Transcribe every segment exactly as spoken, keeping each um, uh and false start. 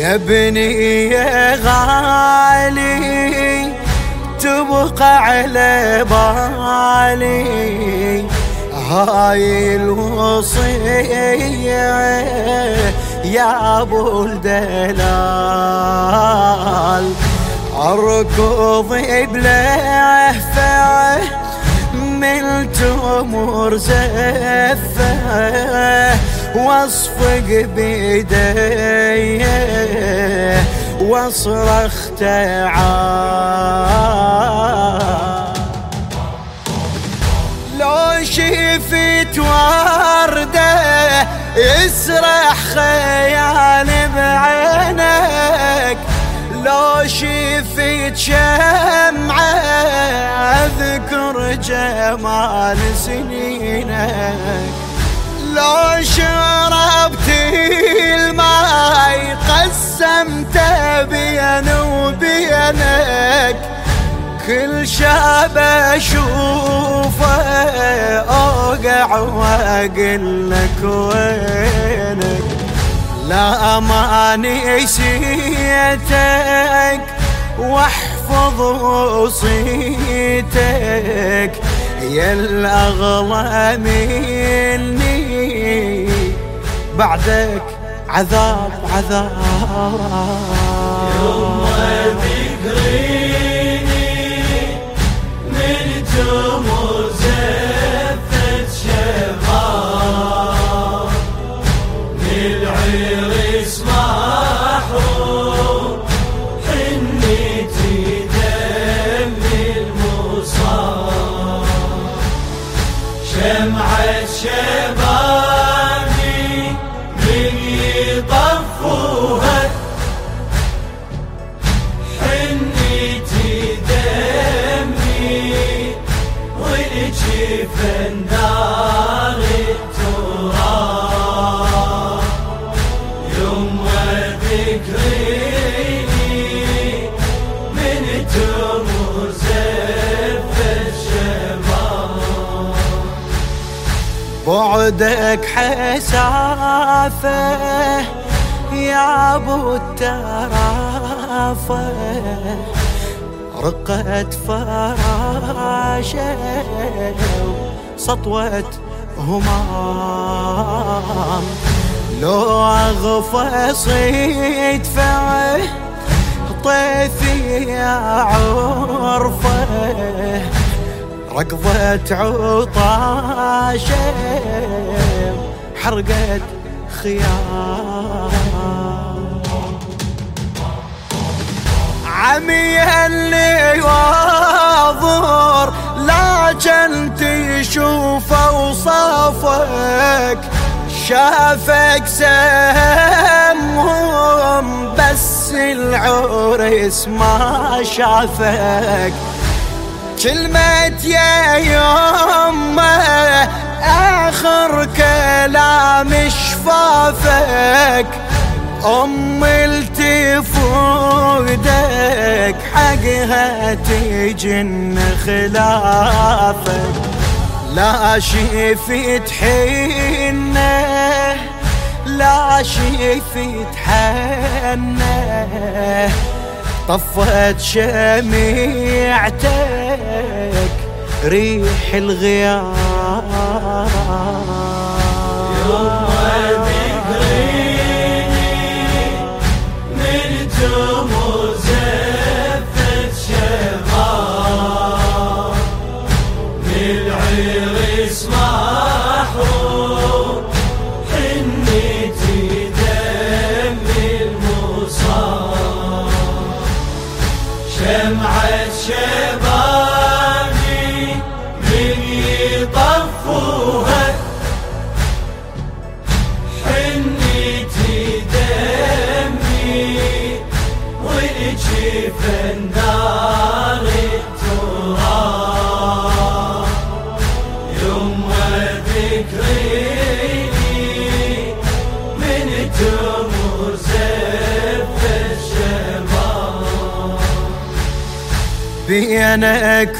يا ابني يا غالي تبقى على بالي هاي الوصية يا ابو الدلال، اركض بلهفة من تمر زفة واصفق بيدي واصرخ تعال. لو شفت وردة يسرح خيال بعينك، لو شفت شمعة اذكر جمال سنينك، لو شربت الماي قسمت بيني وبينك، كل شاب اشوفه اوقع واقول لك وينك. لا ما نسيتك واحفظ وصيتك يا الاغلى مني، بعدك عذاب عذاب. يوم ذكريني من تمر زفت شباب، للعرس محروم حنيتي دم المصاب، شمعة شبابي من يطفوها حنيتي دمي والجفن دار التراب. يوم ذكريني من تمر زف الشباب، بعدك حسافة يا ابو الترافة، رقت فراشه سطوة همام، لو اغفص يدفع طيفي يا عرفه، ركضت عطاشه حرقت خيام. عمي اللي واضر لكن تشوف اوصافك، شافك سمهم بس العرس ما شافك، كلمة يا يمه آخر كلام شفافك، أم التفودك حقها تجن خلافك، لا شفت حنه لا شفت حنه، طفت شميعتك ريح الغياب. يوم ذكريني من تمر زفت شباب، للعرس محروم حنيتي دم المصاب، شمعة شبابي من يطفوها حنيتي دمي والجفن دار التراب. يوم ذكريني من تمر زف الشباب، بينك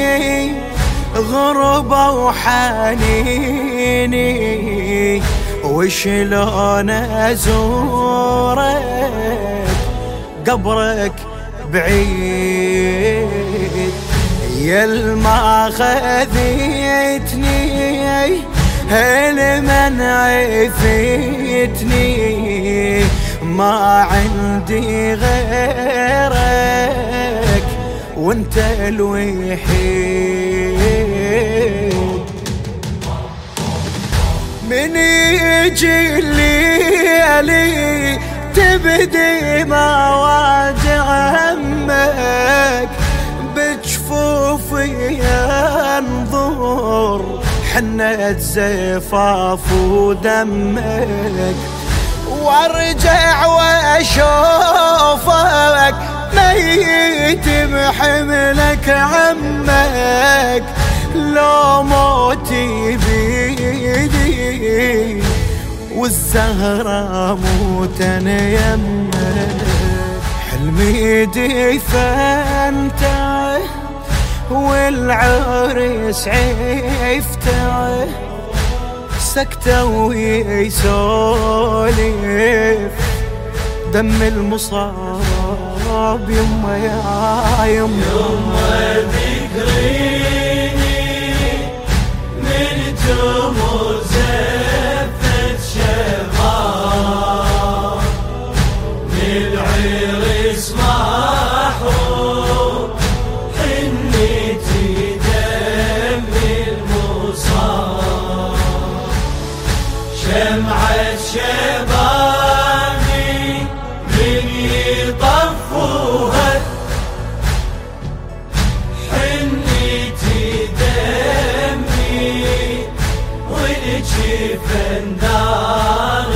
وبيني غربة وحنيني، وشلون ازورك قبرك بعيد، يلما خذيتني هالمن عفيتني، ما عندي غيرك وانت الوحيد. من يجي الليالي تبدي مواجع همك، بجفوفي ينظر حنة زفاف ودمك، وارجع واشوفك ميت بحملك عمك، لو موتي بيدي والزهرة موتن يمك، حلمي دفنته والعرس عفته، سكته ويسولف دم المصاب يما يا يما، ذكريني من جمر زفت شباب، للعرس محروم حنيتي دم المصاب، شمعة شبابي من يطفوها، حنيتي دمي والجفن دار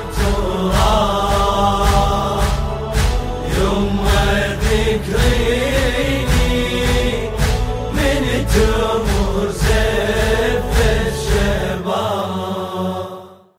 التراب، يما ذكريني من تمر